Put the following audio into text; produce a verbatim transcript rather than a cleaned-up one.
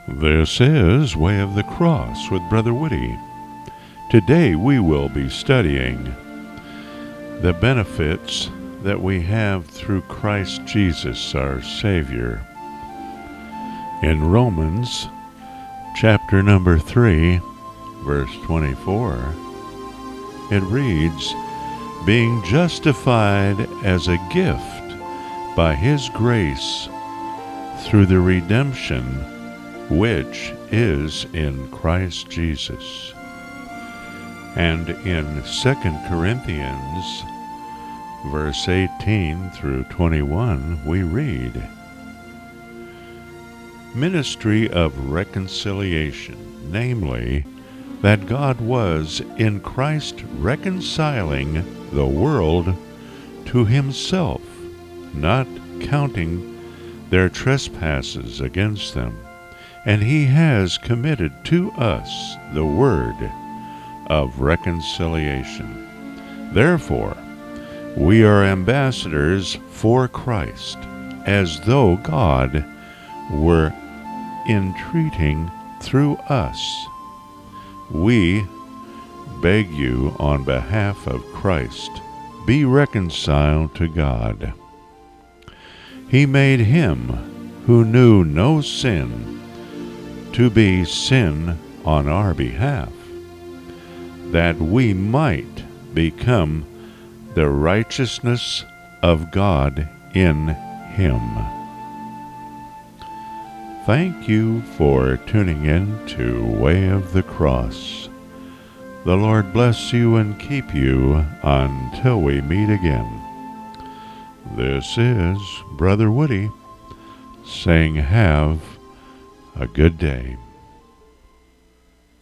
This is Way of the Cross with Brother Woody. Today we will be studying the benefits that we have through Christ Jesus, our Savior. In Romans chapter number three, verse twenty-four, it reads, "Being justified as a gift by His grace through the redemption which is in Christ Jesus." And in Second Corinthians, verse eighteen through twenty-one, we read, "Ministry of reconciliation, namely, that God was in Christ reconciling the world to Himself, not counting their trespasses against them. And He has committed to us the word of reconciliation. Therefore, we are ambassadors for Christ, as though God were entreating through us. We beg you on behalf of Christ, be reconciled to God. He made Him who knew no sin to be sin on our behalf, that we might become the righteousness of God in Him." Thank you for tuning in to Way of the Cross. The Lord bless you and keep you until we meet again. This is Brother Woody saying have a good day.